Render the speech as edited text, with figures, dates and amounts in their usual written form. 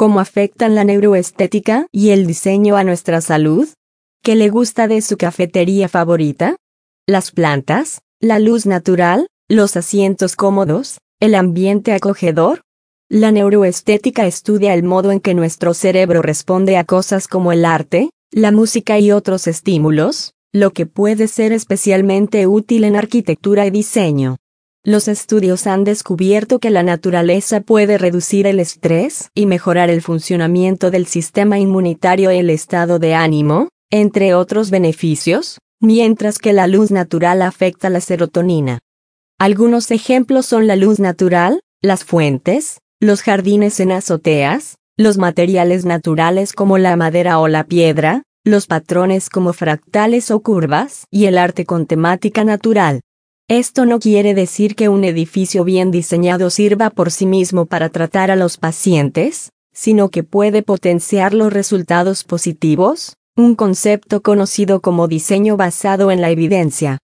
¿Cómo afectan la neuroestética y el diseño a nuestra salud? ¿Qué le gusta de su cafetería favorita? ¿Las plantas, la luz natural, los asientos cómodos, el ambiente acogedor? La neuroestética estudia el modo en que nuestro cerebro responde a cosas como el arte, la música y otros estímulos, lo que puede ser especialmente útil en arquitectura y diseño. Los estudios han descubierto que la naturaleza puede reducir el estrés y mejorar el funcionamiento del sistema inmunitario y el estado de ánimo, entre otros beneficios, mientras que la luz natural afecta la serotonina. Algunos ejemplos son la luz natural, las fuentes, los jardines en azoteas, los materiales naturales como la madera o la piedra, los patrones como fractales o curvas y el arte con temática natural. Esto no quiere decir que un edificio bien diseñado sirva por sí mismo para tratar a los pacientes, sino que puede potenciar los resultados positivos, un concepto conocido como diseño basado en la evidencia.